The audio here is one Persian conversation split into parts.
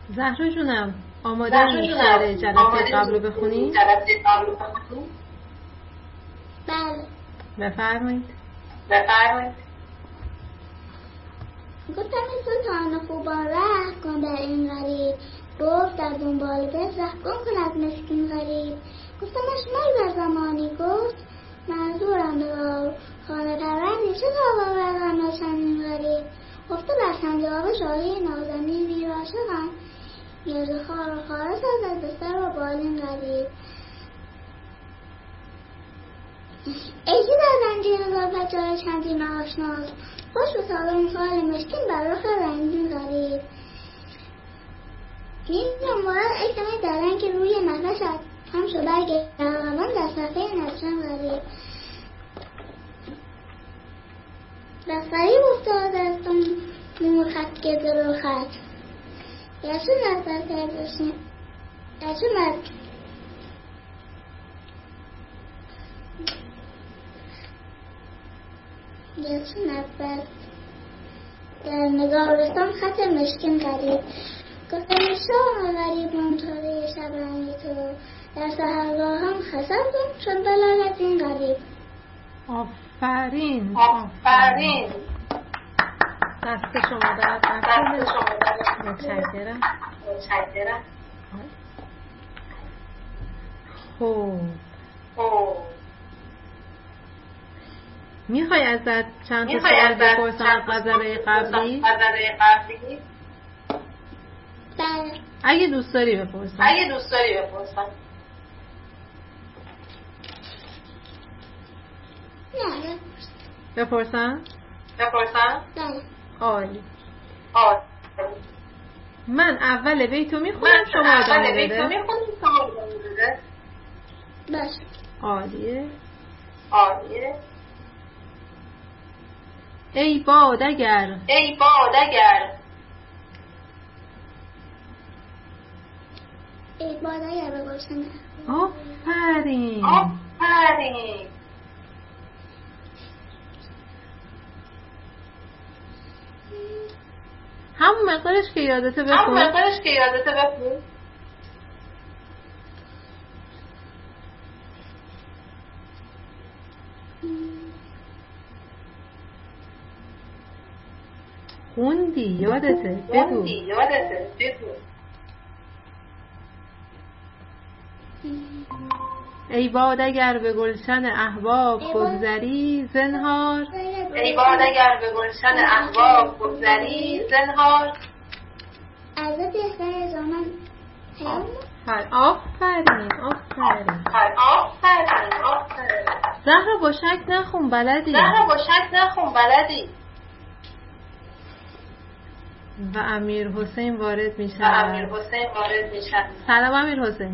زهرا جونم آماده میشه جلسه قبل رو بخونی؟ بله. بفرمایید. گفتم این سلطان خوبان ره کن در این غریب، گفت در دنبال بز ره گم کن از مسکین غریب. گفتمش مال بر زمانی گفت منظورم به خانه پروردی چه تا بردم چندین غریب. گفته بر سنجاب شاهی نازنین میر عاشقم، گرد خار و خاره سازد به سر و بالین غریب. ای که در زنجیر نظافت جای چندین آشناست، خوش و سالم خال مشکین بر رخ رنگین غریب. این جنبارت اکتمه درن که روی نفشت هم شو برگ ارغوان در صفحه نسرن غریب. بس غریب افتاد از اون نور خط که در خط، گرچه نظر کردشیم گرچه نظر در نگارستان خط مشکین غریب. گفتم شام غریب منطقه شب رنگی تو، در سحرگاه هم خسب کن چون بلالت این غریب. آفرین. دست شما درد نکنه. متشکرم. خوب. میخوای ازت چند تا سوال بپرسم از غزله قبلی؟ بله. اگه دوست داری بپرسم. نه بپرسم؟ بله. عالی. من اول بیتو میخونم شما ادامه بده. باشه. عالیه. ای باد اگر به گلشن. آفرین. همون مقدارش که یادته بخون. خوندی یادته بگو. ای باد اگر به گلشن احباب بگذری زنهار. از بهتر زمان آفرین. زهرا با شک نخون بلدی. و امیر حسین وارد میشه. سلام امیر حسین.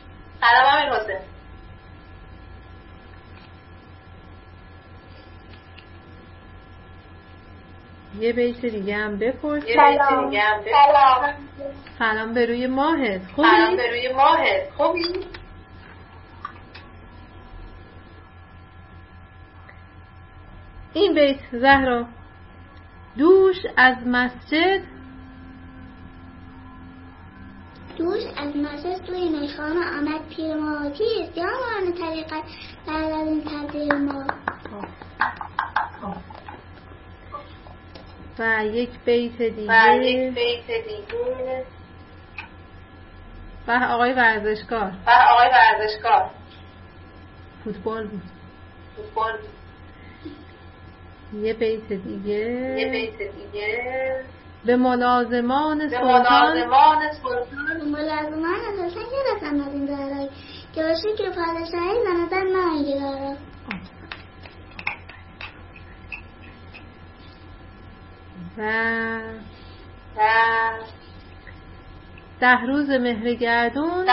یه بیت دیگه هم بپرس. سلام به روی ماهت. خوبی؟ این بیت زهرا. دوش از مسجد توی میخانه آمد پیر ما، کیست یا مانه طریقت بعد از این تبدیل ما. و یک بیت دیگه به آقای ورزشکار. فوتبال بود. یه بیت دیگه به ملازمان سلطان گرفتم از این دارایی که باشه که پادشاهی زندن من دارم. و 10 روز مهرگردون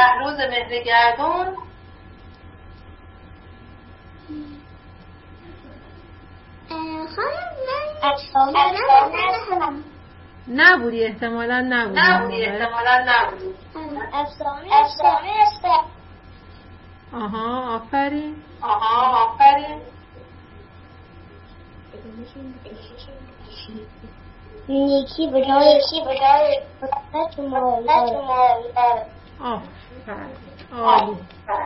نبودی احتمالا نبودی. آها آفرین. نیکی به جای تو مال داره. عالی.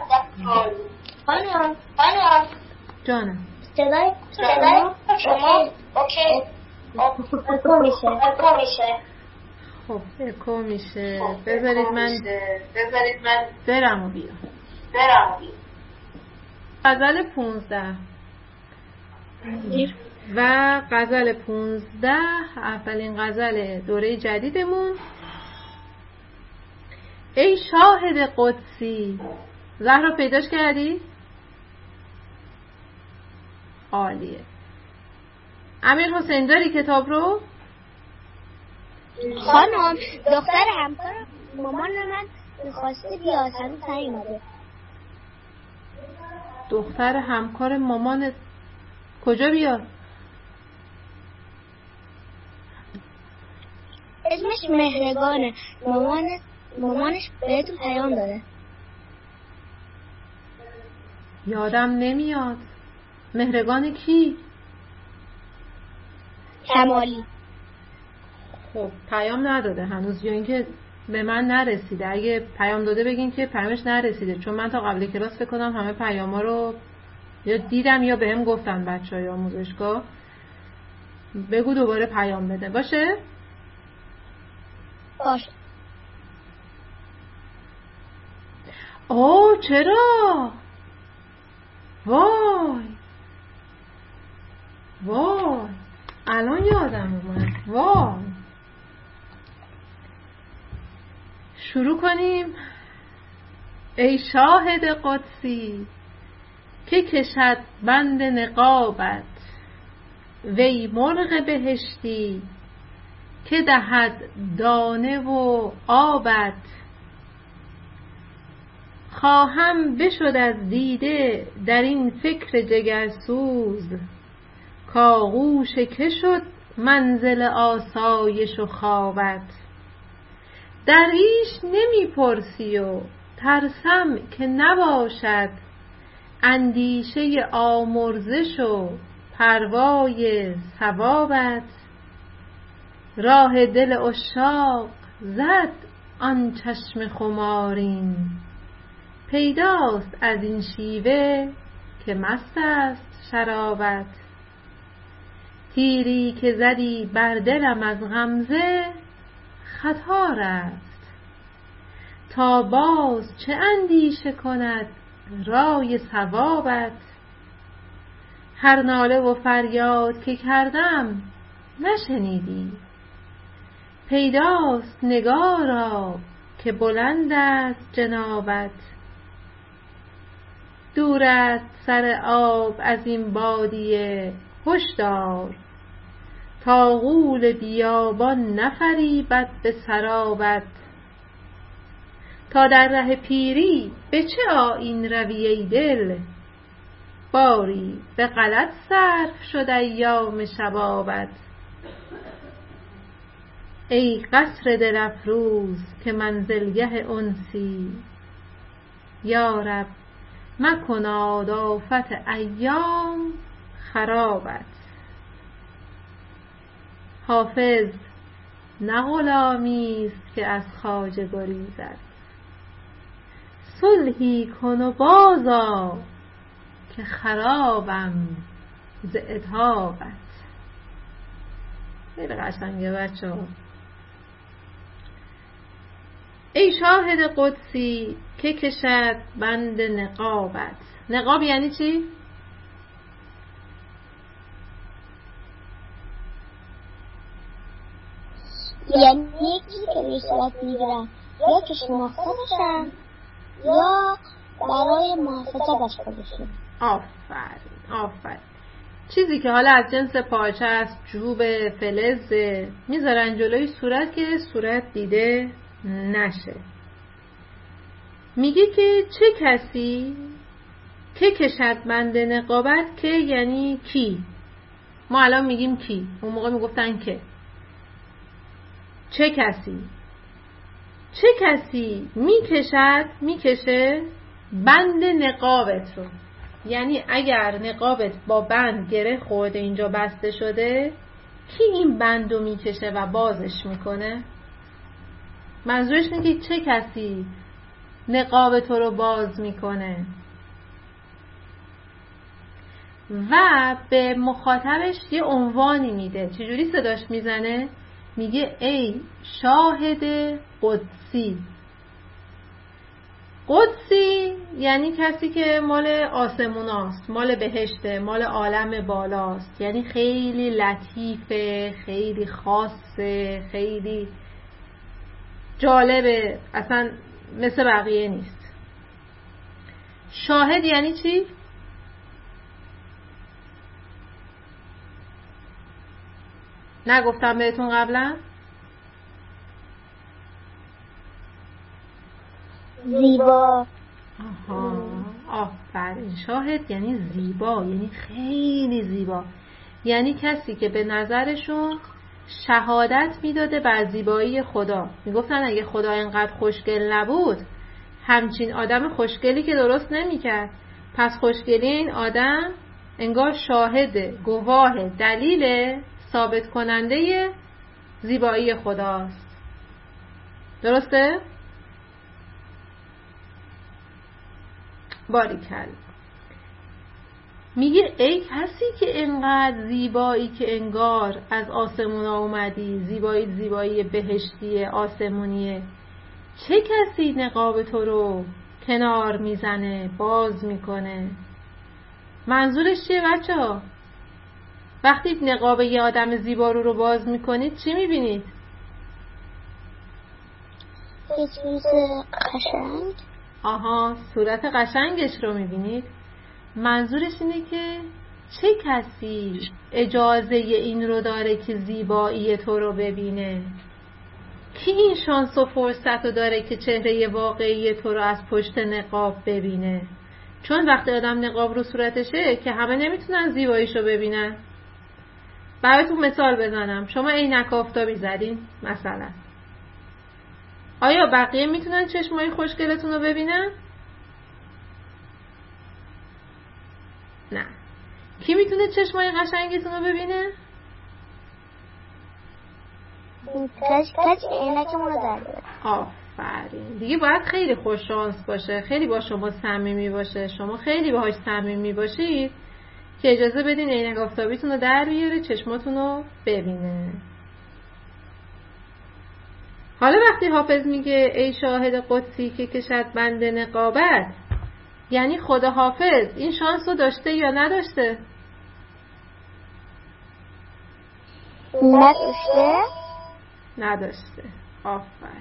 خانم جانم. صدای شما اوکی اکو میشه. خب اکو میشه. بذارید من برم و بیام. غزل 15 و غزل 15 اولین غزل دوره جدیدمون. ای شاهد قدسی. زهرا پیداش کردی؟ عالیه. امیر حسین داری کتاب رو؟ خانم دختر همکار مامان من میخواسته بیاد هنوز نیومده. دختر همکار مامانت کجا بیاد؟ اسمش مهرگانه. مامانش بهتون پیام داده. یادم نمیاد. مهرگان کی؟ کمالی. خب پیام نداده هنوز یا اینکه به من نرسیده. اگه پیام داده بگین که پیامش نرسیده، چون من تا قبل کلاس فکر کنم همه پیاما رو یا دیدم یا بهم گفتن بچهای آموزشگاه. بگو دوباره پیام بده. باشه؟ باشه. اوه چرا؟ وای الان یادم اومد. وای شروع کنیم. ای شاهد قدسی که کشد بند نقابت، وی مرغ بهشتی که دهد دانه و آبت. خواهم بشد از دیده در این فکر جگرسوز، کاغوش که شد منزل آسایش و خوابت. درویش نمی پرسی و ترسم که نباشد اندیشه آمرزش و پروای ثوابت. راه دل عشاق زد آن چشم خمارین، پیداست از این شیوه که مست است شرابت. تیری که زدی بر دلم از غمزه خطا رفت، تا باز چه اندیشه کند رای صوابت. هر ناله و فریاد که کردم نشنیدی، پیداست نگارا که بلند است جنابت. دور است سر آب از این بادیه هشدار، تا غول بیابان نفریبد به سرابت. تا در ره پیری به چه آیین روی ای دل، باری به غلط صرف شد ایام شبابت. ای قصر دل افروز که منزلگه انسی، یارب مکناد آفت ایام خرابت. حافظ نه غلامی است که از خواجه گریزد، صلحی کن و بازآ که خرابم ز عتابت. خیلی قشنگه بچه‌ها. ای شاهد قدسی که کشد بند نقابت. نقاب یعنی چی؟ یعنی یکی که به صورت میگیرن یا که شناخته بشن یا برای محافظتش باشن. آفرین. چیزی که حالا از جنس پارچه است، چوب، فلز، میذارن جلوی صورت که صورت دیده نشه. میگه که چه کسی که کشد بند نقابت، که یعنی کی؟ ما الان میگیم کی، اون موقع میگفتن که. چه کسی میکشه بند نقابت رو، یعنی اگر نقابت با بند گره خورده اینجا بسته شده، کی این بندو میکشه و بازش میکنه؟ منظورش اینه که چه کسی نقاب تو رو باز میکنه و به مخاطبش یه عنوانی میده. چجوری صداش میزنه؟ میگه ای شاهد قدسی. قدسی یعنی کسی که مال آسموناست، مال بهشته، مال عالم بالاست، یعنی خیلی لطیفه، خیلی خاصه، خیلی جالبه، اصلا مثل بقیه نیست. شاهد یعنی چی؟ نگفتم بهتون قبلا؟ زیبا. آها، آفرین. شاهد یعنی زیبا، یعنی خیلی زیبا، یعنی کسی که به نظرشون شهادت میداده بر زیبایی خدا. میگفتن اگه خدا اینقدر خوشگل نبود همچین آدم خوشگلی که درست نمیکرد. پس خوشگلی این آدم انگار شاهده، گواه، دلیل ثابت کننده زیبایی خداست. درسته؟ باریکلا. میگه ای کسی که انقدر زیبایی که انگار از آسمونا اومدی، زیبایی بهشتی آسمونیه، چه کسی نقاب تو رو کنار میزنه، باز میکنه؟ منظورش چیه بچه ها؟ وقتی نقاب یه آدم زیبا رو باز میکنید چی میبینید؟ یه چیز قشنگ. آها، صورت قشنگش رو میبینید. منظورش اینه که چه کسی اجازه این رو داره که زیبایی تو رو ببینه؟ کی این شانس و فرصت رو داره که چهره واقعی تو رو از پشت نقاب ببینه؟ چون وقتی آدم نقاب رو صورتشه که همه نمیتونن زیباییشو ببینن. براتون مثال بزنم، شما عینک آفتابی زدین مثلا، آیا بقیه میتونن چشمای خوشگلتون رو ببینن؟ نه. کی میتونه چشمای قشنگتون رو ببینه؟ کسی عینکمون رو زده. آفرین. دیگه باید خیلی خوش شانس باشه، خیلی با شما صمیمی باشه، شما خیلی باهاش صمیمی باشید که اجازه بدین عینک آفتابیتون رو در بیاره، چشماتون رو ببینه. حالا وقتی حافظ میگه ای شاهد قدسی که کشد بند نقابت، یعنی خدا حافظ این شانس رو داشته یا نداشته؟ نداشته. آفرین.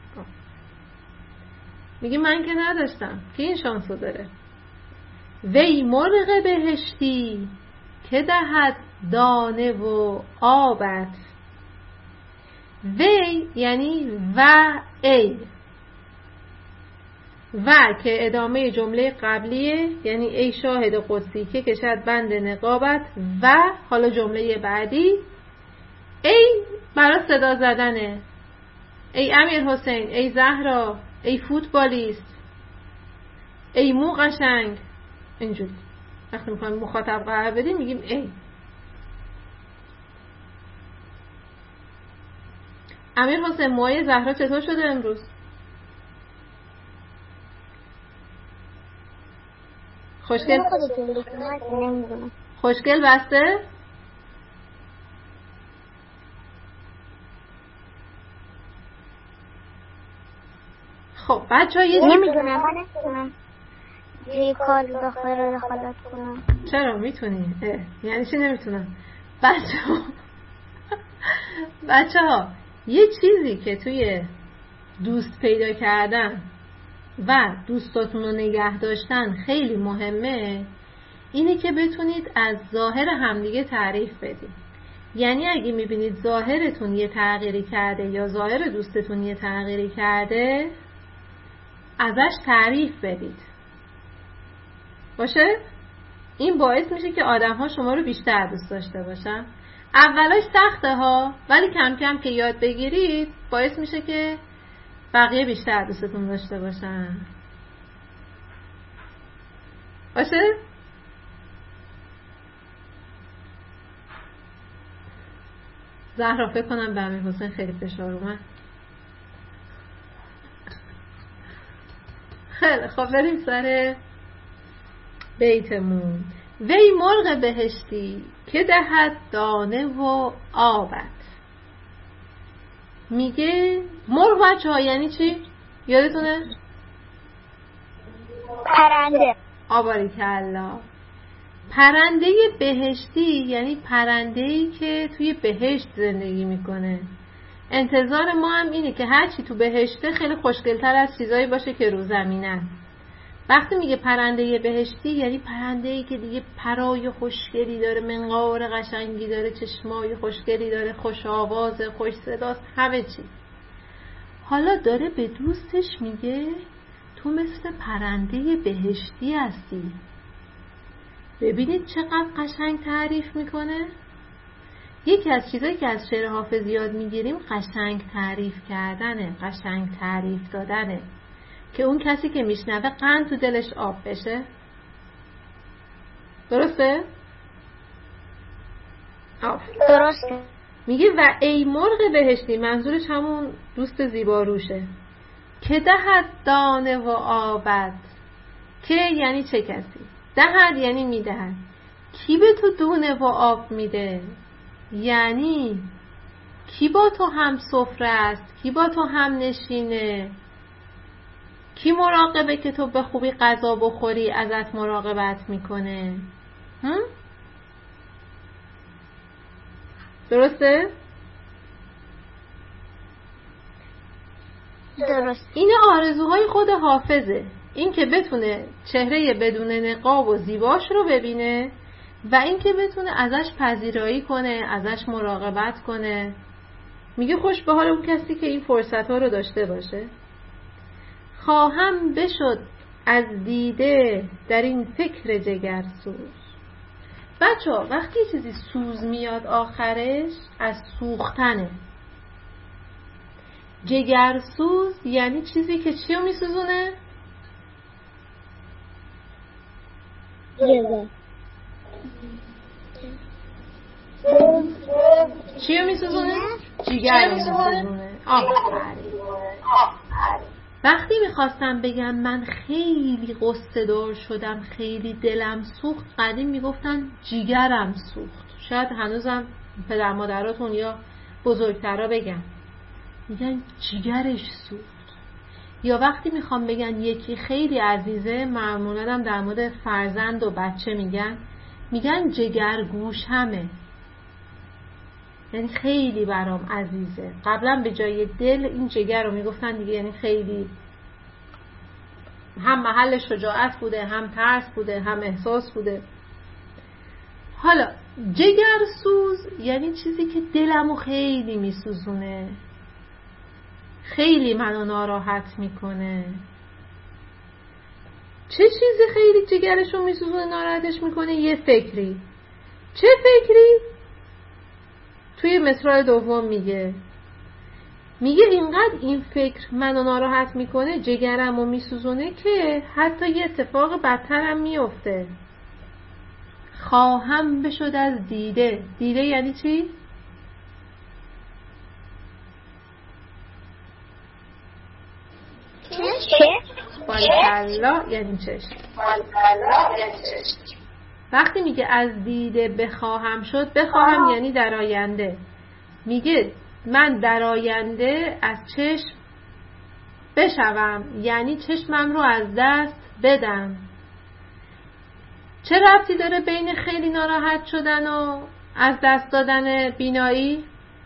میگه من که نداشتم، کی این شانس رو داره؟ وی مرغ بهشتی که دهد دانه و آبت. وی یعنی و ای، و که ادامه جمله قبلیه، یعنی ای شاهد قدسی که کشد بند نقابت، و حالا جمله بعدی ای برای صدا زدنه. ای امیر حسین، ای زهرا، ای فوتبالیست، ای مو قشنگ. اینجوری وقتی میخوایم مخاطب قرار بدیم میگیم ای. امیر حسین، موهای زهرا چطور شده امروز؟ خوشگل بسته؟ خب بچه ها نمیدونم یه کار دخالت کنم. چرا میتونی؟ یعنی چی نمیتونم؟ بچه ها یه چیزی که توی دوست پیدا کردن و دوستاتون رو نگه داشتن خیلی مهمه، اینه که بتونید از ظاهر همدیگه تعریف بدید. یعنی اگه میبینید ظاهرتون یه تغییری کرده یا ظاهر دوستتون یه تغییری کرده، ازش تعریف بدید. باشه؟ این باعث میشه که آدم‌ها شما رو بیشتر دوست داشته باشن. اولش سخته ها، ولی کم کم که یاد بگیرید باعث میشه که بقیه بیشتر دوستتون داشته باشن. باشه؟ زهرا فکر کنم به امیرحسین خیلی فشار اومد. خیلی خب بریم سر بیتمون. وی مرغ بهشتی که دهد دانه و آبت. میگه مرغ بچه‌ها یعنی چی؟ یادتونه؟ پرنده. آباریکلا. پرنده بهشتی یعنی پرنده‌ای که توی بهشت زندگی میکنه. انتظار ما هم اینه که هرچی تو بهشته خیلی خوشگل‌تر از چیزایی باشه که رو زمینه. وقتی میگه پرنده بهشتی یعنی پرنده‌ای که دیگه پرای خوشگلی داره، منقار قشنگی داره، چشمای خوشگلی داره، خوش آواز، خوش صداست، همه چی. حالا داره به دوستش میگه تو مثل پرنده بهشتی هستی. ببینید چقدر قشنگ تعریف میکنه. یکی از چیزایی که از شعر حافظ یاد میگیریم قشنگ تعریف کردنه، قشنگ تعریف دادنه، که اون کسی که میشنوه قند تو دلش آب بشه. درسته؟ درسته. میگه و ای مرغ بهشتی، منظورش همون دوست زیباروشه، که دهد دانه و آبد. که یعنی چه کسی؟ دهد یعنی میدهد. کی به تو دونه و آب میده؟ یعنی کی با تو هم سفره است؟ کی با تو هم نشینه؟ کی مراقبه که تو به خوبی غذا بخوری ازت مراقبت میکنه؟ درسته؟ درست. این آرزوهای خود حافظه، این که بتونه چهره بدون نقاب و زیباش رو ببینه و این که بتونه ازش پذیرایی کنه، ازش مراقبت کنه. میگه خوش به حال اون کسی که این فرصت ها رو داشته باشه. خواهم بشد از دیده در این فکر جگرسوز. بچه ها وقتی چیزی سوز میاد آخرش از سوختنه. جگرسوز یعنی چیزی که چی رو میسوزونه؟ چی رو میسوزونه؟ جگر میسوزونه. آفرین. وقتی میخواستم بگم من خیلی غصه دار شدم، خیلی دلم سوخت، قدیم میگفتن جیگرم سوخت. شاید هنوزم پدر مادراتون یا بزرگترها بگن، میگن جیگرش سوخت. یا وقتی میخوام بگن یکی خیلی عزیزه، معمولا هم در مورد فرزند و بچه میگن جگرگوش همه، یعنی خیلی برام عزیزه. قبلا به جای دل این جگر رو میگفتن دیگه، یعنی خیلی هم محل شجاعت بوده، هم ترس بوده، هم احساس بوده. حالا جگرسوز یعنی چیزی که دلمو خیلی میسوزونه، خیلی منو ناراحت میکنه. چه چیزی خیلی جگرشو میسوزونه، ناراحتش میکنه؟ یه فکری. چه فکری؟ توی مصرع دوم میگه اینقدر این فکر منو ناراحت میکنه، جگرمو میسوزونه که حتی یه اتفاق بدترم میفته. خواهم بشد از دیده. دیده یعنی چی؟ چشم. بالکلا یعنی چشم. وقتی میگه از دیده بخواهم شد، بخواهم یعنی در آینده. میگه من در آینده از چشم بشوم، یعنی چشمم رو از دست بدم. چه ربطی داره بین خیلی ناراحت شدن و از دست دادن بینایی؟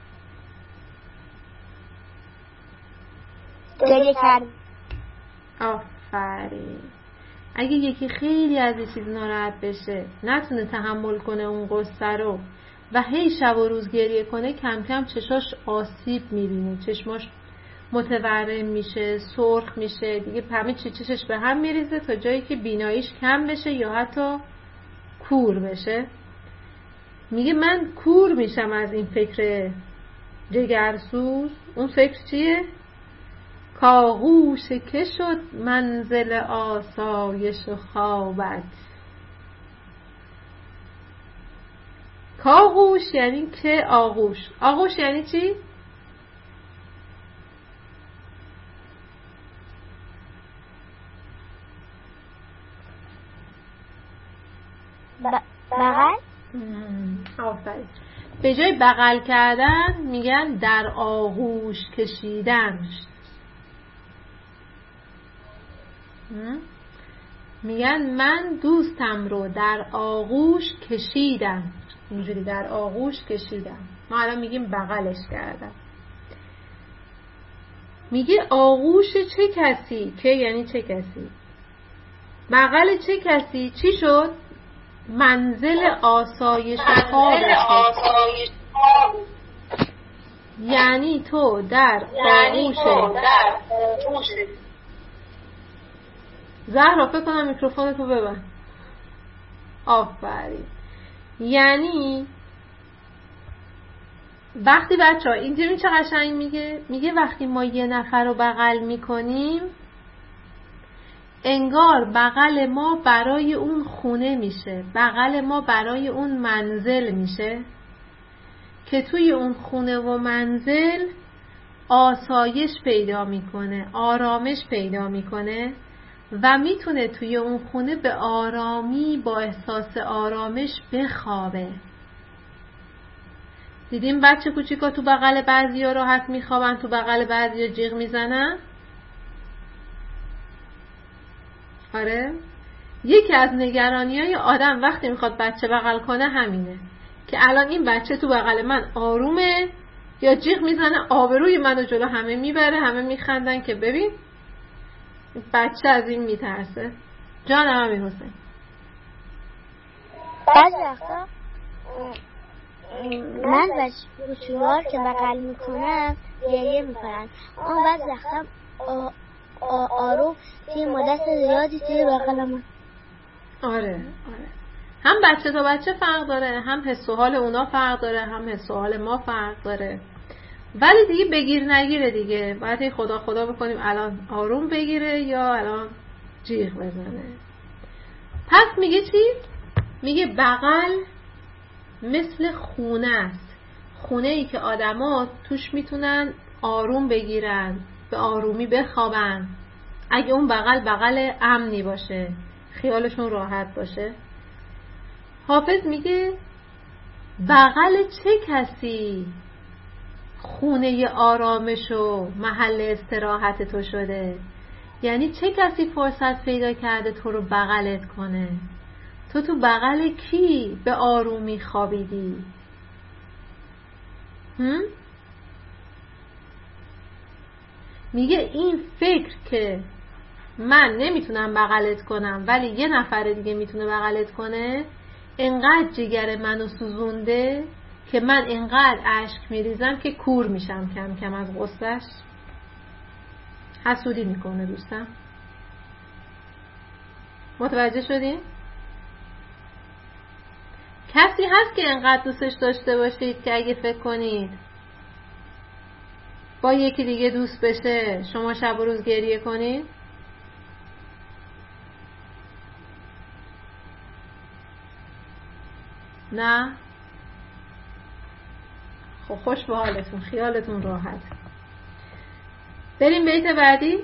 آفرین. اگه یکی خیلی از این چیز ناراحت بشه، نتونه تحمل کنه اون قصه رو و هی شب و روز گریه کنه، کم کم چشاش آسیب میبینه، چشماش متورم میشه، سرخ میشه، دیگه همه چی چشش به هم میریزه تا جایی که بیناییش کم بشه یا حتی کور بشه. میگه من کور میشم از این فکر جگرسوز. اون فکر چیه؟ کاغوش که شد منزل آسایش و خوابت. کاغوش یعنی که آغوش. آغوش یعنی چی؟ بغل. آفرین. به جای بغل کردن میگن در آغوش کشیدن. میگن من دوستم رو در آغوش کشیدم. اینجوری در آغوش کشیدم. ما الان میگیم بغلش کردم. میگه آغوش چه کسی؟ که یعنی چه کسی؟ بغل چه کسی؟ چی شد؟ منزل آسایش خواب. یعنی تو در آغوش. زهرا فکر کنم میکروفونتو ببند. آفرین. یعنی وقتی بچه‌ها اینجوری چه قشنگ میگه وقتی ما یه نفر رو بغل میکنیم انگار بغل ما برای اون خونه میشه، بغل ما برای اون منزل میشه که توی اون خونه و منزل آسایش پیدا میکنه، آرامش پیدا میکنه و میتونه توی اون خونه به آرامی با احساس آرامش بخوابه. دیدیم بچه کوچیکا تو بغل بعضیا راحت میخوابن، تو بغل بعضیا جیغ میزنن؟ آره؟ یکی از نگرانی‌های آدم وقتی میخواد بچه بغل کنه همینه که الان این بچه تو بغل من آرومه یا جیغ میزنه آبروی منو جلو همه میبره، همه میخندن که ببین بچه از این میترسه. جانم امیر حسین. بعضی وقتا من بچه‌ها که بغل میکنم گریه میکنن، اما بعضی وقتا آروم توی مدت زیادی توی بغلم. آره. هم بچه تا بچه فرق داره، هم حس و حال اونا فرق داره، هم حس و حال ما فرق داره. ولی دیگه بگیر نگیره دیگه. باید خدا بکنیم الان آروم بگیره یا الان جیغ بزنه. پس میگه چی؟ میگه بغل مثل خونه است. خونه ای که آدما توش میتونن آروم بگیرن، به آرومی بخوابن. اگه اون بغل امنی باشه، خیالشون راحت باشه. حافظ میگه بغل چه کسی خونه آرامش و محل استراحت تو شده؟ یعنی چه کسی فرصت پیدا کرده تو رو بغلت کنه؟ تو بغل کی به آرومی خوابیدی؟ میگه این فکر که من نمیتونم بغلت کنم ولی یه نفر دیگه میتونه بغلت کنه انقدر جگر منو سوزونده که من انقدر اشک میریزم که کور میشم کم کم از غصه‌اش. حسودی میکنه دوستم. متوجه شدین؟ کسی هست که انقدر دوستش داشته باشید که اگه فکر کنید با یکی دیگه دوست بشه شما شب و روز گریه کنید؟ نه؟ خب خوش به حالتون، خیالتون راحت. بریم بیت بعدی.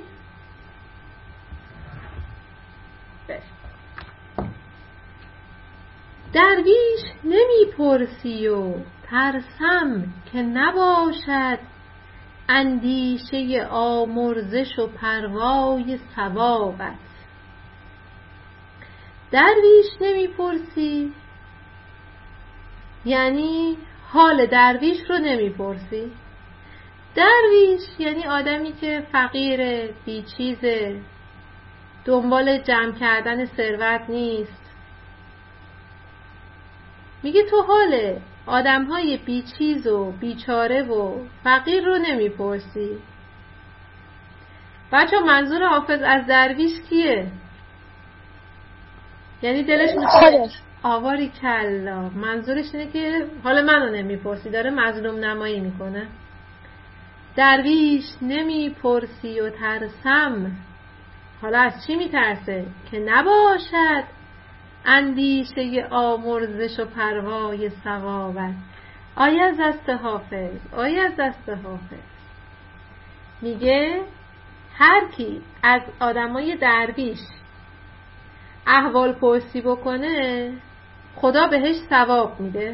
درویش نمی پرسی و ترسم که نباشد اندیشه آمرزش و پروای ثوابت. درویش نمی پرسی یعنی حال درویش رو نمی پرسی. درویش یعنی آدمی که فقیره، بیچیزه، دنبال جمع کردن ثروت نیست. میگه تو حال آدم‌های بیچیز و بیچاره و فقیر رو نمیپرسی. بچه منظور حافظ از درویش کیه؟ یعنی دلش میخواد آواری کلا. منظورش اینه که حال منو نمیپرسی، داره مظلوم نمایی میکنه. درویش نمیپرسی و ترسم. حالا از چی میترسه؟ که نباشد اندیشه آمرزش و پروای ثوابت. آیه از دست حافظ، آیه از دست حافظ. میگه هر کی از آدمای درویش احوال پرسی بکنه خدا بهش ثواب میده.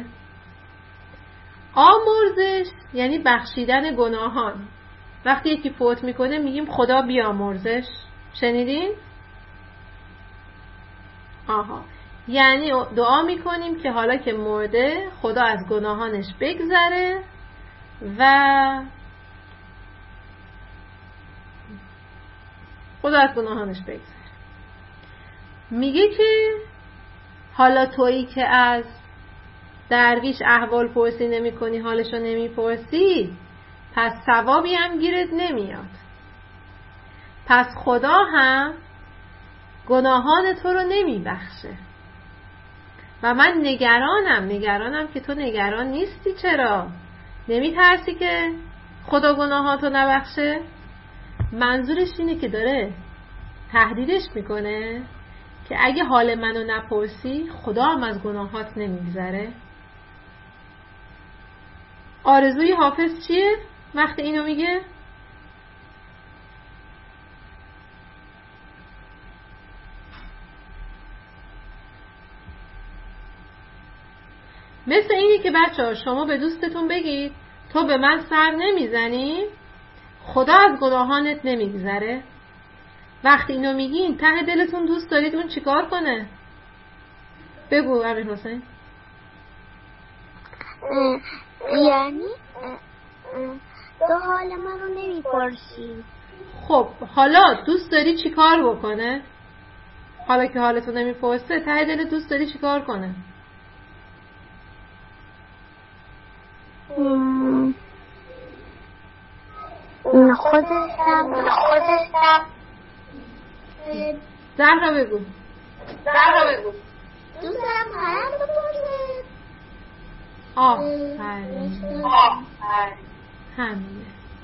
آمرزش یعنی بخشیدن گناهان. وقتی یکی فوت میکنه میگیم خدا بیامرزش. شنیدین؟ آها، یعنی دعا میکنیم که حالا که مرده خدا از گناهانش بگذره و خدا از گناهانش بگذره. میگه که حالا تویی که از درویش احوال پرسی نمی کنی، حالشو نمی پرسی، پس ثوابی هم گیرت نمیاد. پس خدا هم گناهان تو رو نمی بخشه. و من نگرانم که تو نگران نیستی. چرا؟ نمی ترسی که خدا گناهاتو نبخشه؟ منظورش اینه که داره تهدیدش میکنه که اگه حال منو نپرسی خدا هم از گناهات نمیگذره. آرزوی حافظ چیه وقتی اینو میگه؟ مثل اینه که بچه‌ها شما به دوستتون بگید تو به من سر نمیزنی خدا از گناهانت نمیگذره. وقتی اینو میگین ته دلتون دوست دارید اون چیکار کنه؟ بگو امیر حسین. یعنی تو حال من رو نمیپرسی. خب حالا دوست داری چیکار بکنه؟ حالا که حالتو نمیپرسه ته دل دوست داری چیکار کنه؟ خودشم زهرا بگو. دوست دارم حالم بپرسه. همینه.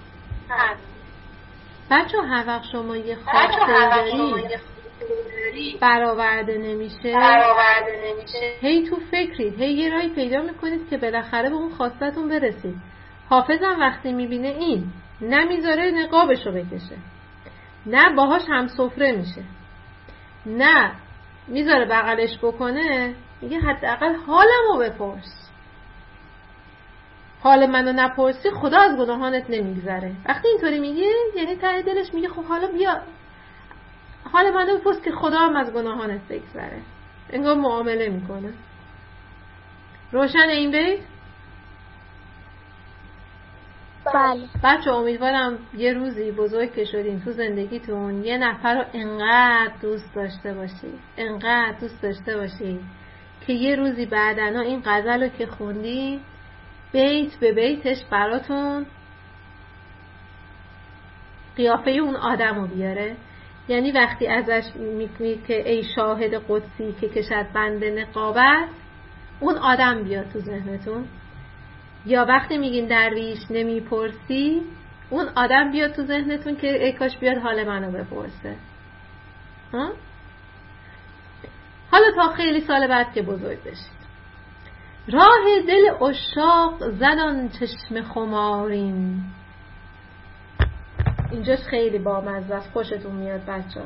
بچه هر وقت شما یه خواسته داری برآورده نمیشه هی تو فکرید، هی یه راهی پیدا میکنید که بالاخره به اون خواستتون برسید. حافظم وقتی میبینه این نمیذاره نقابشو بکشه، نه باهاش هم سفره میشه، نه میذاره بغلش بکنه، میگه حداقل حالمو بپرس. حال منو نپرسی خدا از گناهانت نمیگذره. وقتی اینطوری میگه یعنی ته دلش میگه خب حالا بیا حال منو بپرس که خدا هم از گناهانت بگذره. انگار معامله میکنه. روشن این بیت؟ بله. بچه امیدوارم یه روزی بزرگ که شدین تو زندگیتون یه نفر رو انقدر دوست داشته باشی که یه روزی بعدنا این غزل رو که خوندی بیت به بیتش براتون قیافه اون آدم رو بیاره. یعنی وقتی ازش میگید که ای شاهد قدسی که کشد بند نقابت، اون آدم بیاد تو ذهنتون. یا وقتی میگین درویش نمیپرسی، اون آدم بیاد تو ذهنتون که ای کاش بیاد حال منو بپرسه. حالا تا خیلی سال بعد که بزرگ بشید، راه دل عشاق زدان چشم خمارین. اینجاش خیلی بامزه است، خوشتون میاد بچه‌ها.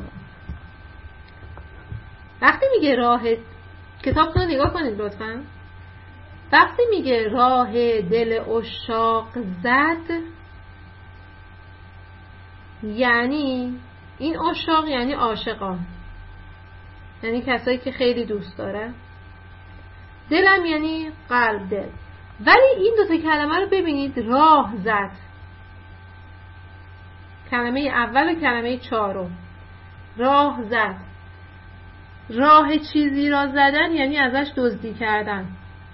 وقتی میگه راه، کتابتون رو نگاه کنید لطفاً. وقتی میگه راه دل عشاق زد، یعنی این عشاق یعنی عاشقان، یعنی کسایی که خیلی دوست داره. دلم یعنی قلب، دل. ولی این دو تا کلمه رو ببینید، راه زد، کلمه اول و کلمه چهارم. راه زد، راه چیزی را زدن یعنی ازش دزدی کردن.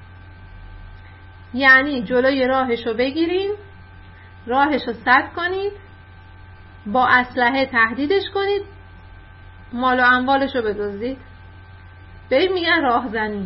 یعنی جلوی راهشو بگیرین، راهشو سد کنید، با اسلحه تهدیدش کنید، مال و اموالشو بدزدید. به میگن راهزنی.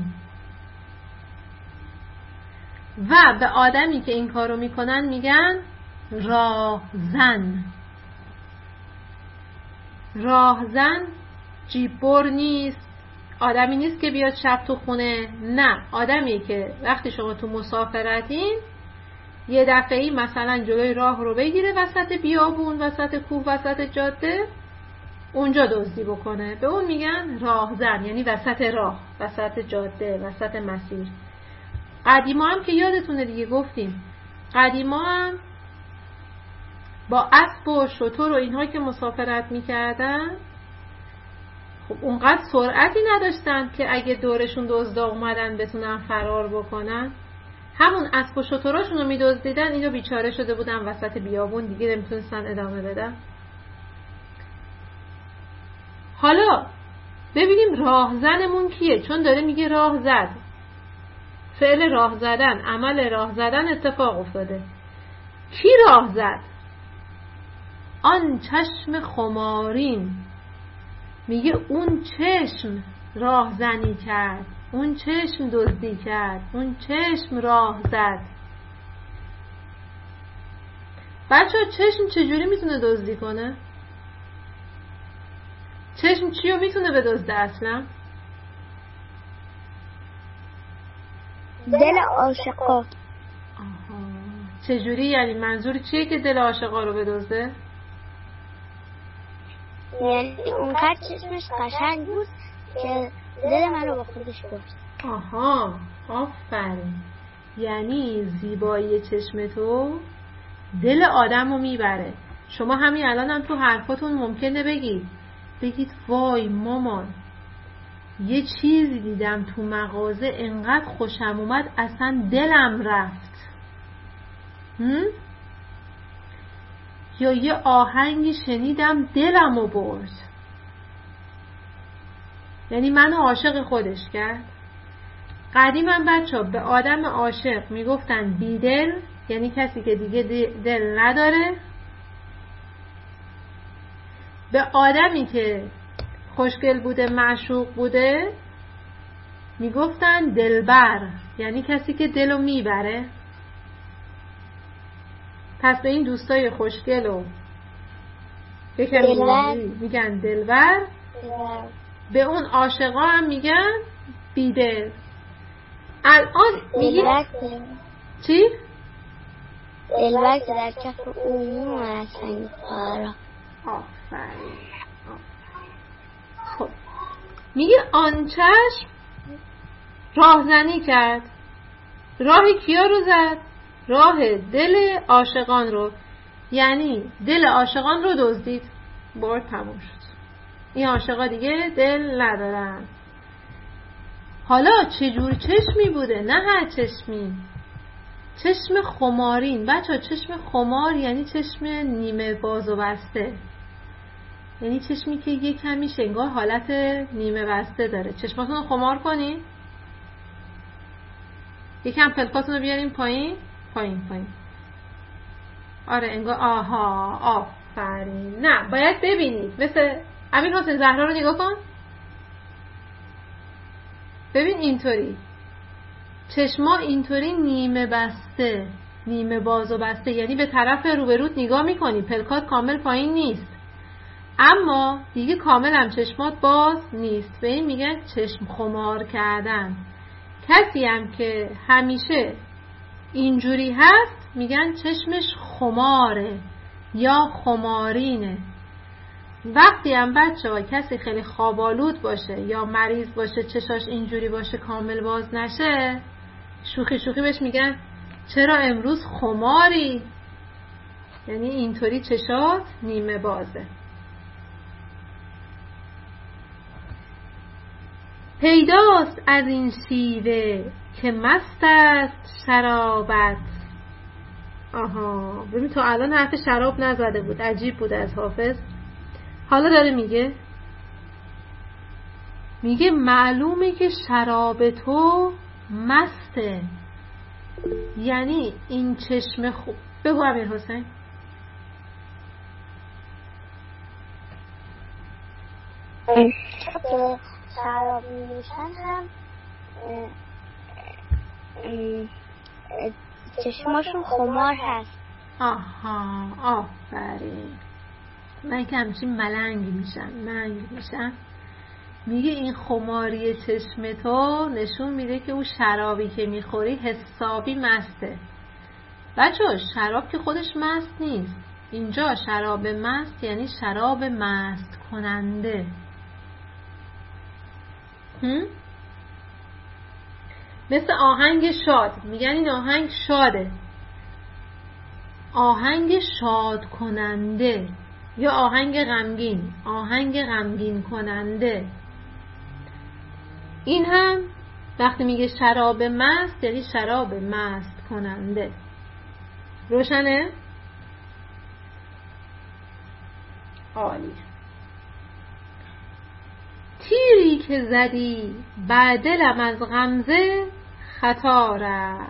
و به آدمی که این کارو میکنن میگن راهزن. راهزن جیببر نیست، آدمی نیست که بیاد شب تو خونه، نه، آدمی که وقتی شما تو مسافرتین یه دفعه‌ای مثلا جلوی راه رو بگیره وسط بیابون، وسط کوه، وسط جاده، اونجا دزدی بکنه. به اون میگن راهزن، یعنی وسط راه، وسط جاده، وسط مسیر. قدیما هم که یادتونه دیگه گفتیم، قدیما هم با اسب و شتر و اینها که مسافرت میکردن، خب اونقدر سرعتی نداشتن که اگه دورشون دزدا اومدن بتونن فرار بکنن. همون اسب و شتراشون رو میدزدیدن، اینا بیچاره شده بودن وسط بیابون، دیگه نمیتونستن ادامه بدن. حالا ببینیم راهزنمون کیه، چون داره میگه راه زد. فعل راه زدن، عمل راه زدن اتفاق افتاده. کی راه زد؟ آن چشم خمارین. میگه اون چشم راهزنی کرد، اون چشم دزدی کرد، اون چشم راه زد. بچه ها چشم چجوری میتونه دزدی کنه؟ چشم چیو میتونه بدزده اصلا؟ دل عاشقا. چجوری یعنی؟ منظور چیه که دل عاشقا رو بدزده؟ یعنی اونقدر چشمش قشنگ بود که دل من رو با خودش برد. آها، آفرین. یعنی زیبایی چشم تو دل آدم رو میبره. شما همین الان هم تو حرفاتون ممکنه بگید وای مامان، یه چیزی دیدم تو مغازه انقدر خوشم اومد اصلا دلم رفت. یا یه آهنگی شنیدم دلم رو برد. یعنی منو عاشق خودش کرد. قدیم هم بچه ها به آدم عاشق میگفتن بیدل، یعنی کسی که دیگه دل نداره. به آدمی که خوشگل بوده، معشوق بوده، میگفتن دلبر، یعنی کسی که دلو میبره. پس به این دوستای خوشگل و میگن دلبر، به اون عاشقا هم میگن بیدل. الان میگه چی؟ دلبر که در کف عموم مرسنگ خارا. آفرین. خب میگه آن چشم راهزنی کرد. راه کیا رو زد؟ راه دل عاشقان رو. یعنی دل عاشقان رو دزدید، برد، تموم شد. این عاشقا دیگه دل ندارن. حالا چجور چشمی بوده؟ نه هر چشمی، چشم خمارین. بچه چشم خمار یعنی چشم نیمه باز و بسته، یعنی چشمی که یه کمی انگار حالت نیمه بسته داره. چشماتون رو خمار کنین، یکم پلکاتون رو بیارین پایین. آره انگار. آها، آفرین. نه باید ببینید، مثل امیر حسین زهرا رو نگاه کن، ببین اینطوری چشما، اینطوری نیمه بسته، نیمه باز و بسته، یعنی به طرف روبروت نگاه میکنی، پلکات کامل پایین نیست، اما دیگه کامل هم چشمات باز نیست. به این میگن چشم خمار کردن. کسی هم که همیشه اینجوری هست میگن چشمش خماره یا خمارینه. وقتی هم بچه ها کسی خیلی خوابالود باشه یا مریض باشه، چشاش اینجوری باشه کامل باز نشه، شوخی بهش میگن چرا امروز خماری؟ یعنی اینطوری چشات نیمه بازه. پیداست از این شیوه که مست است شرابت. آها، ببین تو الان حرف شراب نزده بود، عجیب بود از حافظ. حالا داره میگه معلومه که شراب تو مسته. یعنی این چشم خوب. بگو امیر حسین. شراب میشن هم چشماشون خمار هست. آها، آفرین. من که همچین منگ میشن. میگه این خماری چشم تو نشون میده که اون شرابی که میخوری حسابی مسته. بچه شراب که خودش مست نیست. اینجا شراب مست یعنی شراب مست کننده. مثل آهنگ شاد، میگن این آهنگ شاده، آهنگ شاد کننده، یا آهنگ غمگین، آهنگ غمگین کننده. این هم وقتی میگه شراب مست یعنی شراب مست کننده. روشنه؟ عالی. تیری که زدی بر دلم از غمزه خطا رفت.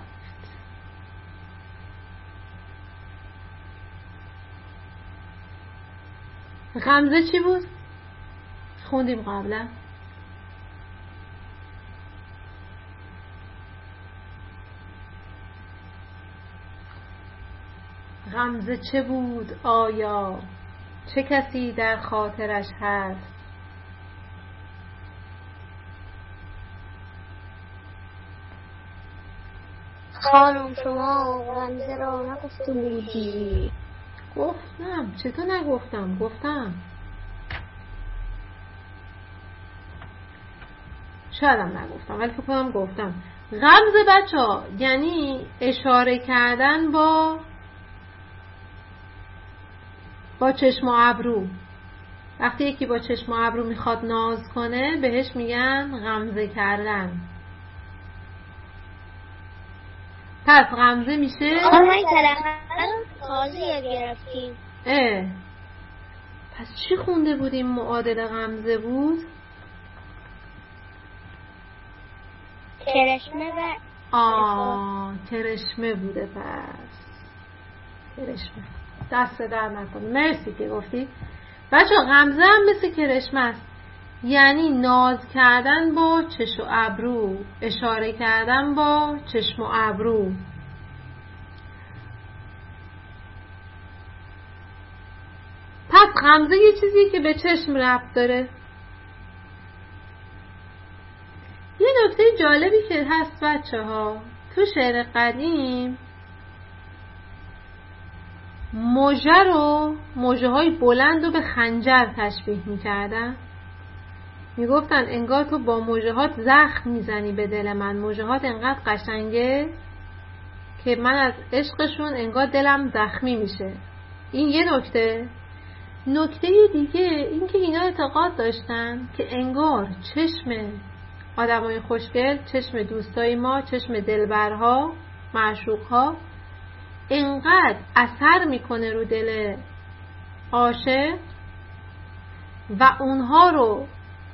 غمزه چی بود؟ خوندیم قبلا. غمزه چه بود آیا؟ چه کسی در خاطرش هست؟ خانم شما غمزه را نگفته بودی؟ گفتم. چطور نگفتم؟ گفتم. شایدم نگفتم ولی فکر کنم گفتم. غمزه بچه‌ها یعنی اشاره کردن با چشم و ابرو. وقتی یکی با چشم و ابرو میخواد ناز کنه بهش میگن غمزه کردن. پس غمزه میشه آهای تازه یاد گرفتیم. پس چی خونده بودیم معادل غمزه بود؟ کرشمه و کرشمه بوده. پس کرشمه. دست در نکنه. مرسی که گفتی. بچه غمزه هم مثل کرشمه است، یعنی ناز کردن با چشم و ابرو، اشاره کردن با چشم و ابرو. پس غمزه یه چیزیه که به چشم ربط داره. یه نکته جالبی که هست بچه ها، تو شعر قدیم موجه های بلند رو به خنجر تشبیه میکردن. میگفتن انگار تو با موجهات زخم میزنی به دل من. موجهات انقدر قشنگه که من از عشقشون انگار دلم زخمی میشه. این یه نکته. نکته دیگه این که اینا اعتقاد داشتن که انگار چشم آدمای خوشگل، چشم دوستای ما، چشم دلبرها، معشوقها انقدر اثر میکنه رو دل عاشق و اونها رو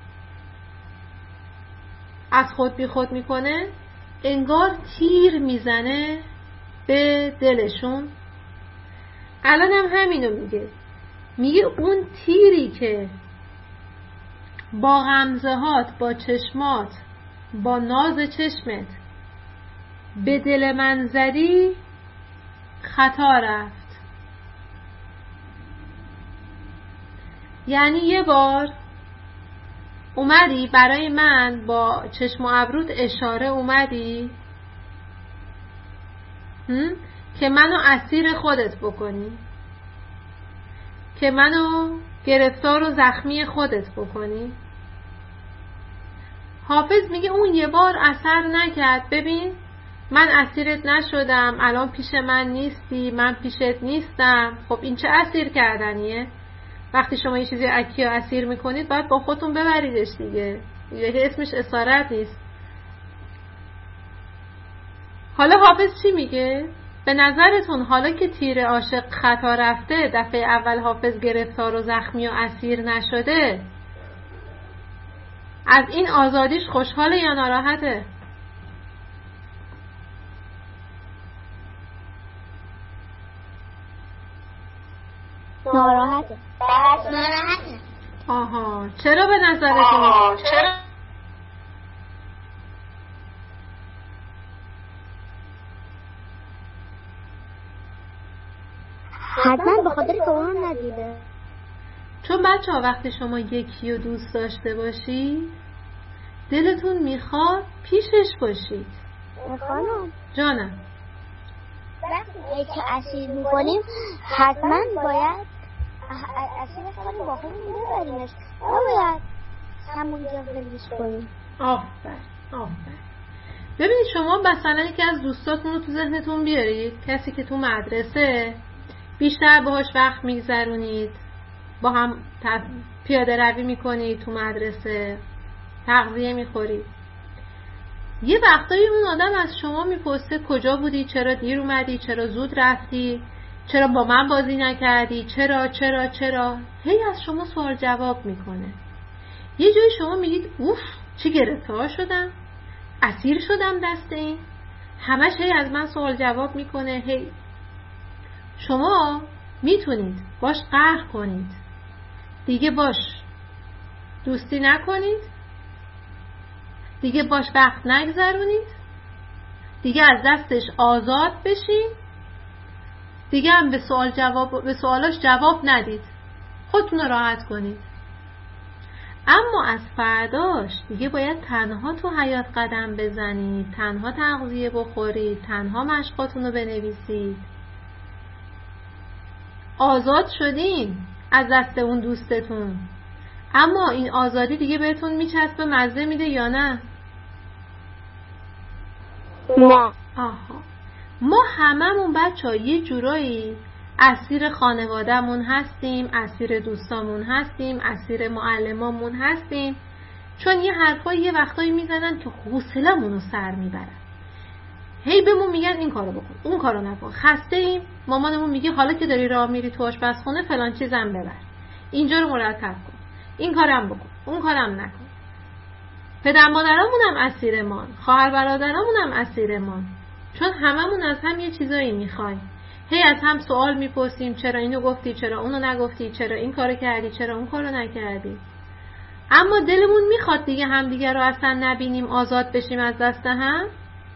از خود بی خود میکنه، انگار تیر میزنه به دلشون. الان هم همینو میگه اون تیری که با غمزهات، با چشمات، با ناز چشمت به دل من زدی خطا رفت. یعنی یه بار اومدی برای من با چشم و ابروت اشاره اومدی که منو اسیر خودت بکنی، که منو گرفتار و زخمی خودت بکنی. حافظ میگه اون یه بار اثر نکرد. ببین من اسیرت نشدم، الان پیش من نیستی، من پیشت نیستم. خب این چه اسیر کردنیه؟ وقتی شما یه چیزی اکی اسیر میکنید باید با خودتون ببریدش دیگه اسمش اسارت نیست. حالا حافظ چی میگه؟ به نظرتون حالا که تیر عاشق خطا رفته، دفعه اول حافظ گرفتار و زخمی و اسیر نشده، از این آزادیش خوشحاله یا ناراحته؟ ناراحته. آها، چرا به نظرتون؟ چرا؟ حتما به خاطر که اون ندیده. چون بچه‌ها وقتی شما یکی رو دوست داشته باشید دلتون میخواد پیشش باشید. خانم جانم. وقتی که اسیر میکنیم حتما باید اسیر کنیم با خودمون ببریمش، نباید همونجا ولش کنیم. آفرین. ببینید شما مثلا یکی از دوستاتون رو تو ذهنتون بیارید، کسی که تو مدرسه بیشتر باهاش وقت میگذرونید، با هم پیاده روی میکنید، تو مدرسه تغذیه میخورید. یه وقتایی اون آدم از شما میپرسه کجا بودی، چرا دیر اومدی، چرا زود رفتی، چرا با من بازی نکردی، چرا هی از شما سوال جواب میکنه. یه جایی شما میگید اوف چی گرفتار شدم، اسیر شدم دست این، همش هی از من سوال جواب میکنه. هی شما میتونید باش قهر کنید، دیگه باش دوستی نکنید، دیگه باش وقت نگذرونید، دیگه از دستش آزاد بشین، دیگه هم به سوالاش جواب ندید، خودتون رو راحت کنید. اما از فرداش دیگه باید تنها تو حیاط قدم بزنید، تنها تغذیه بخورید، تنها مشقاتون رو بنویسید. آزاد شدین از دست اون دوستتون، اما این آزادی دیگه بهتون میچسبه، مزه میده یا نه؟ نه. ما هممون بچه‌ها یه جورایی اسیر خانواده‌مون هستیم، اسیر دوستامون هستیم، اسیر معلمامون هستیم، چون یه حرفایی یه وقتایی میزنن که حوصله‌مون رو سر میبرن. هی بهمون میگن این کارو بکن، اون کارو نکن. خسته ایم، مامانمون میگه حالا که داری راه میری تو آشپزخونه فلان چیزم ببر، اینجا رو مرتب کن، این کارم بکن، اون کارم نکن. پدر مادرامون هم اسیرمان، خواهر برادرامون هم اسیرمان، چون هممون از هم یه چیزایی میخوایم. هی از هم سوال میپرسیم، چرا اینو گفتی، چرا اونو نگفتی، چرا این کارو کردی، چرا اون کارو نکردی. اما دلمون میخواد دیگه همدیگه رو اصلا نبینیم، آزاد بشیم از دست هم.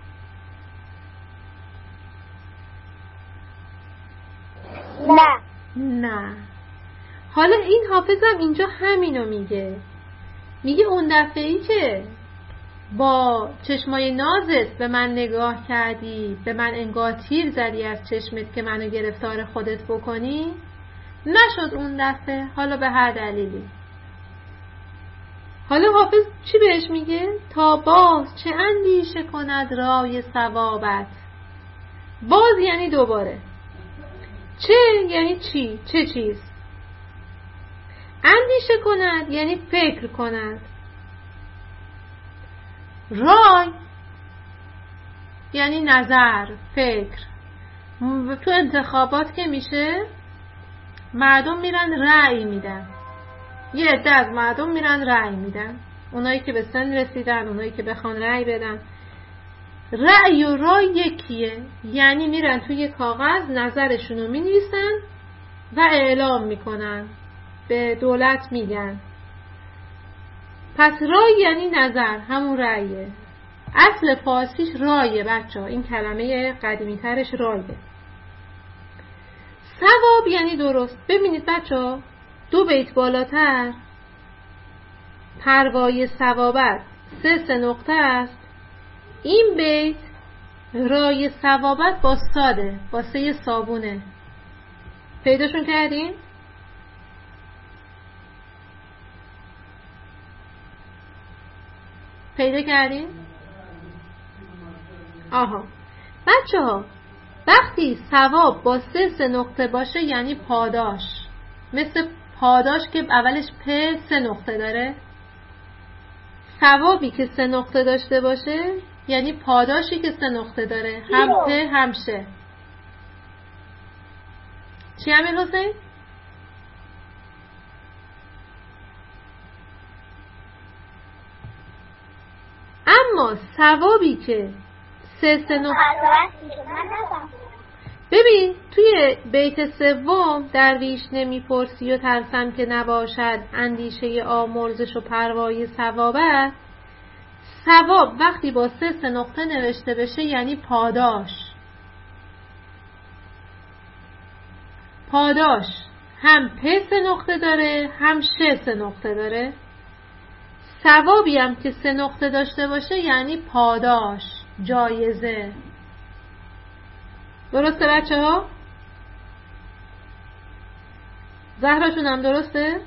نه. حالا این حافظم اینجا همینو میگه اون دفعه‌ای که با چشمای نازت به من نگاه کردی، به من انگار تیر زدی از چشمت که منو گرفتار خودت بکنی، نشد اون دفعه، حالا به هر دلیلی. حالا حافظ چی بهش میگه؟ تا باز چه اندیشه کند رای ثوابت. باز یعنی دوباره. چه یعنی چی؟ چه چیز؟ اندیشه کند یعنی فکر کند. رای یعنی نظر، فکر. تو انتخابات که میشه مردم میرن رأی میدن، یه عده از مردم میرن رأی میدن، اونایی که به سن رسیدن، اونایی که بخوان رأی بدن. رأی و رای یکیه، یعنی میرن توی کاغذ نظرشونو مینویسن و اعلام میکنن، به دولت میگن. پس رای یعنی نظر، همون رأیه. اصل فارسیش رایه بچه ها، این کلمه قدیمی ترش رایه. ثواب یعنی درست. ببینید بچه ها 2 بیت بالاتر پروای ثوابت 3 نقطه است. این بیت رای ثوابت با ساده، با 3 صابونه. پیداشون کردین؟ پیدا کردین؟ آها. بچه ها وقتی ثواب با 3 نقطه باشه یعنی پاداش، مثل پاداش که اولش پ 3 نقطه داره. ثوابی که 3 نقطه داشته باشه یعنی پاداشی که 3 نقطه داره، هم پ هم ش. چی امیر حسین؟ اما ثوابی که 3 نقطه، ببین توی بیت 3 درویش نمیپرسی و ترسم که نباشد اندیشه آمرزش و پروای ثوابت. ثواب وقتی با 3 نقطه نوشته بشه یعنی پاداش. پاداش هم پ 3 نقطه داره هم ش 3 نقطه داره. ثوابی هم که 3 نقطه داشته باشه یعنی پاداش، جایزه. درسته بچه ها؟ زهرا جون هم درسته؟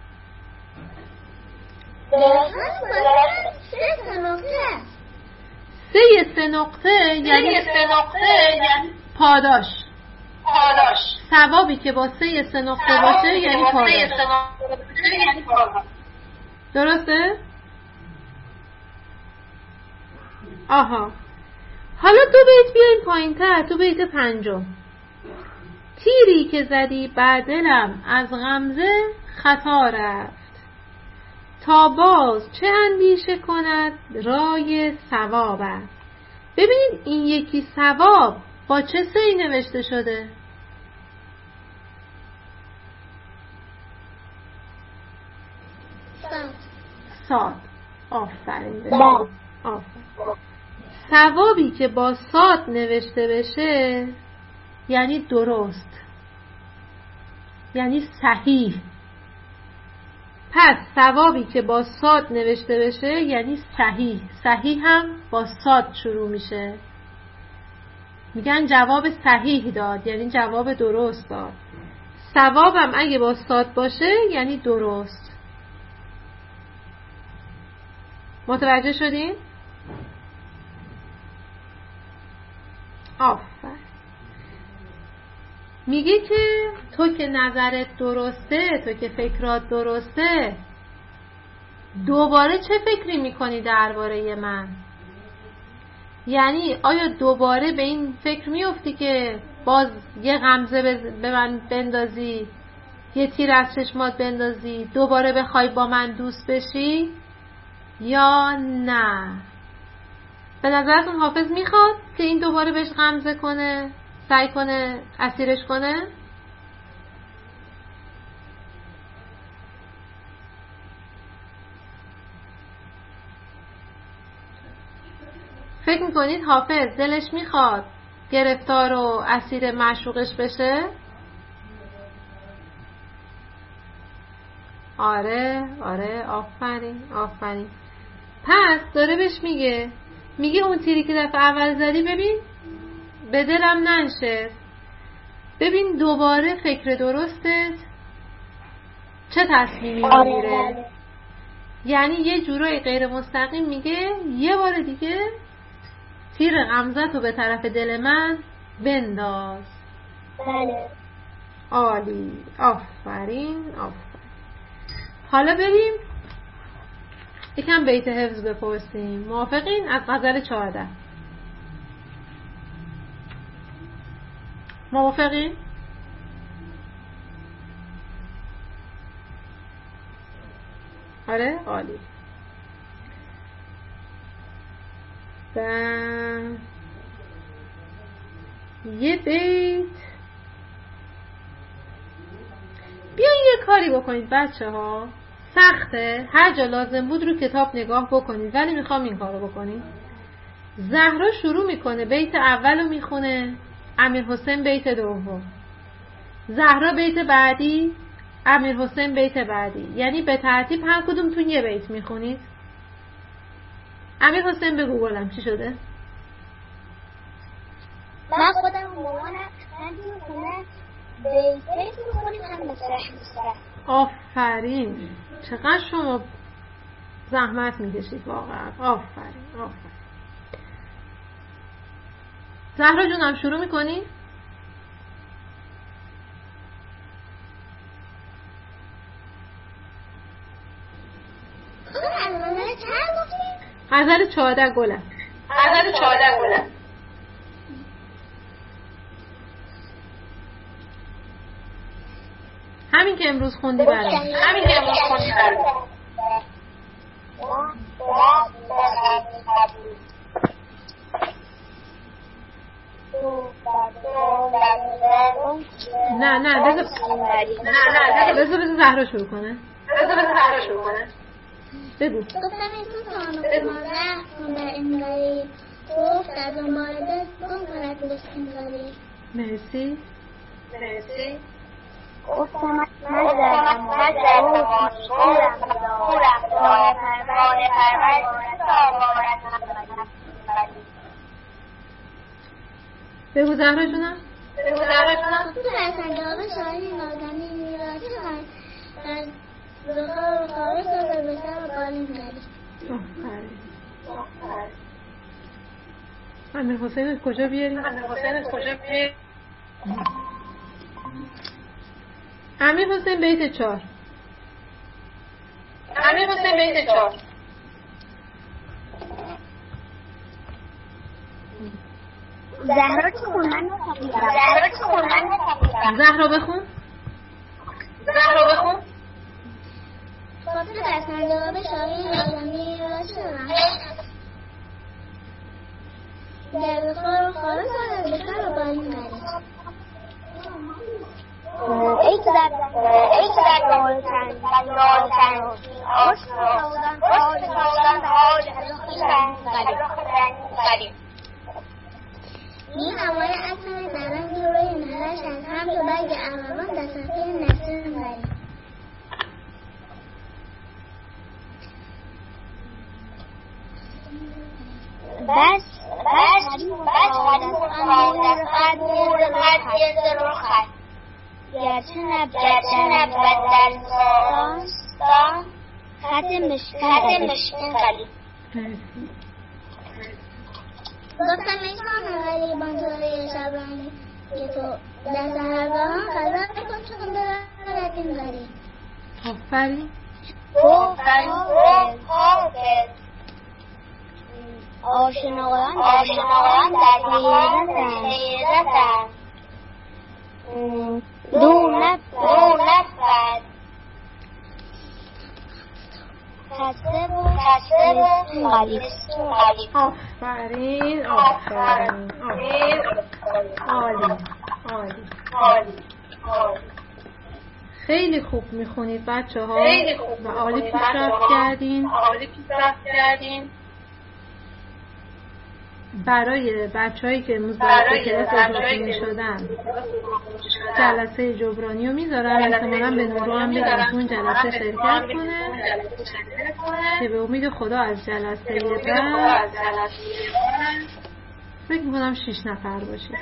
سه 3 نقطه یعنی پاداش. ثوابی که با 3 3 نقطه باشه یعنی پاداش. درسته؟ آها. حالا 2 بیت بیایم پایین تر، تو بیت 5. تیری که زدی بر دلم از غمزه خطا رفت، تا باز چه اندیشه کند رای ثواب است. ببینید این یکی ثواب با چه سه‌ای نوشته شده؟ صاد. آفرین. ثوابی که با صاد نوشته بشه یعنی درست، یعنی صحیح. پس ثوابی که با صاد نوشته بشه یعنی صحیح. صحیح هم با صاد شروع میشه. میگن جواب صحیح داد، یعنی جواب درست داد. ثوابم اگه با صاد باشه یعنی درست. متوجه شدین؟ آفرین. میگه که تو که نظرت درسته، تو که فکرات درسته، دوباره چه فکری میکنی درباره من؟ یعنی آیا دوباره به این فکر میفتی که باز یه غمزه به من بندازی، یه تیر از چشمات بندازی، دوباره بخوای با من دوست بشی یا نه؟ به نظرتون حافظ میخواد که این دوباره بهش غمزه کنه، سعی کنه اسیرش کنه؟ فکر میکنید حافظ دلش میخواد گرفتار و اسیر معشوقش بشه؟ آره آفرین. پس داره بهش میگه اون تیری که دفعه اول زدی ببین به دلم ننشست، ببین دوباره فکر درستت چه تصمیمی میگیره. یعنی یه جورای غیر مستقیم میگه یه بار دیگه تیر غمزتو به طرف دل من بنداز. بله. عالی. آفرین. حالا بریم یکم بیت حفظ بپرسیم. موافقین؟ از غزل 14. موافقین؟ آره؟ عالی. یه بیت بیاین یه کاری بکنید بچه ها، سخته، هر جا لازم بود رو کتاب نگاه بکنید، ولی میخوام این کارو بکنید. زهرا شروع میکنه بیت اولو میخونه، امیر حسین بیت دوم، زهرا بیت بعدی، امیر حسین بیت بعدی، یعنی به ترتیب هر کدومتون یه بیت میخونید. امیر حسین بگو گلم چی شده؟ من خودم مامانم هم میخونه بیت میخونیم هم مصرح. آفرین. چقدر شما زحمت میکشید واقعا. آفرین. زهرا جونم شروع میکنی؟ غزل 14 گلم. همین که امروز خوندی برام. نه بذار زهرا شروع کنه. بگو. گفتم این تو تانو کن بر این غریب، گفت از اون مارده گم کند بسکن غریب. مرسی. گفتم من زرمانی گورم دانه پرورد بگو زهرا جونم. تو پرسنده ها به شاهی نادانی میراسی از بخار و خواهی سازه به سر و بالین گرید. امیر حسین کجا بیاریم؟ امیر حسین بیت 4. زهرا چی خون؟ من زهرا بخون. خب تو پرسنده ها به شاهی نادانی میراسی در بخار و خواهی سازه به سر و بالین گرید. ای که در دولتن عشق سودن حال قدیم این هوای اصلا درنگ روی نهرش از هم تو برگ اقوان دستاتی نسیم قدیم بس گرچه نبود در داستان خط مشکین قلیم گفتم میشان غریبان توره شبانی که تو در سهرگاهان خزر کن چون دارد این غریب. آفرین. آشنایان در حیرتند دور نفد خسته و غلیب. آفرین. عالی. خیلی خوب میخونید بچه ها و عالی پیشرفت کردین. برای بچه‌هایی که امروز به کلاس اضافه می‌شدن جلسه جبرانی رو میذارم. احتمالاً به نورو هم بگم اون جلسه شرکت کنه که به امید خدا از جلسه بعد فکر می‌کنم 6 نفر باشه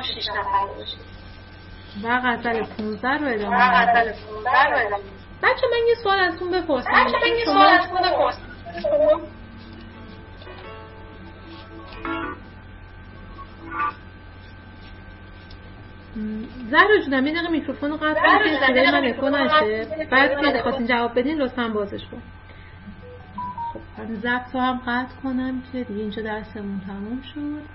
و غزل 15 رو ادامه میدیم. بچه من یه سوال ازتون بپرسم. زهرا جونم یه دقیقه میکروفون رو قطع کن که صدای من اکو نشه. بعد که خواستین جواب بدین لطفاً بازش کن. خب من ضبط رو هم قطع کنم که دیگه اینجا درسمون تموم شد.